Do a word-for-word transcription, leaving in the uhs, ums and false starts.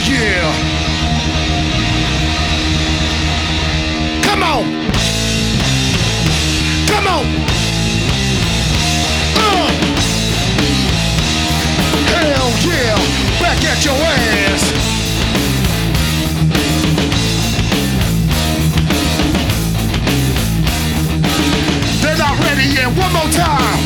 yeah. Come on. Come on. Uh. Hell yeah. Back at your ass. They're not ready yet. One more time.